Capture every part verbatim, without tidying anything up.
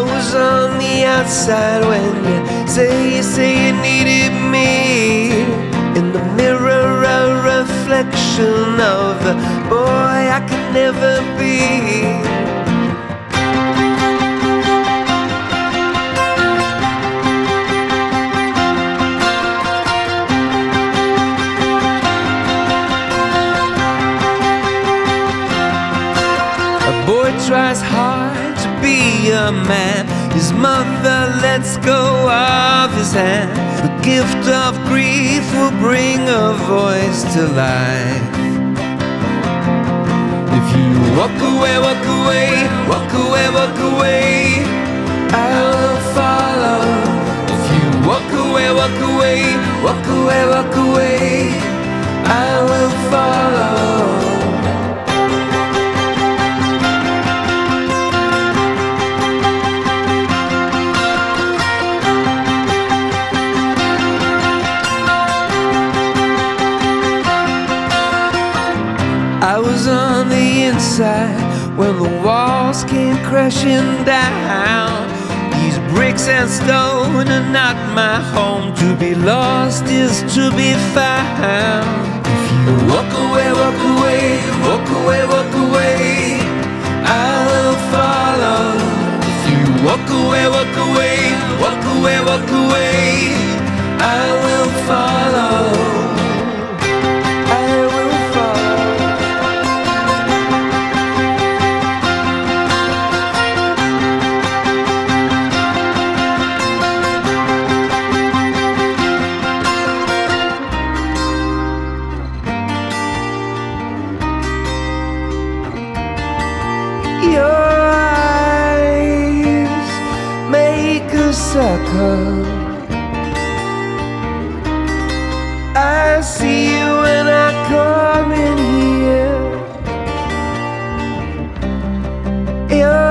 was on the outside when you say, you say you needed me. In the mirror, a reflection of the boy I could never be. A boy tries hard to be a man. His mother lets go of his hand. The gift of grief will bring a voice to life. If you walk away, walk away, walk away, walk away, I will follow. If you walk away, walk away, walk away, walk away, I will follow. I was on the inside when the walls came crashing down. These bricks and stone are not my home. To be lost is to be found. If you walk away, walk away, walk away, walk away, I will follow. If you walk away, walk away, walk away, walk away, I will follow. Your eyes make a circle. I see you when I come in here. Your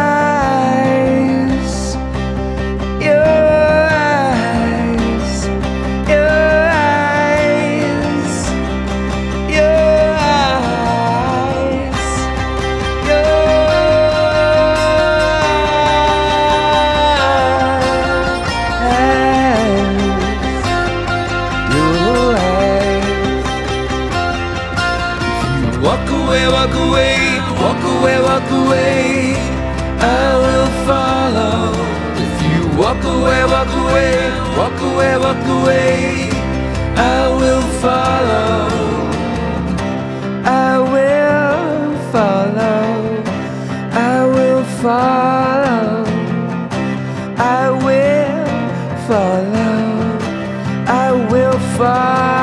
eyes, your eyes, your eyes, your eyes, your walk away, walk away, walk away, walk away, I will follow. If you walk away, walk away, walk away, walk away, I will follow. I will follow. I will follow. I will follow. I will follow.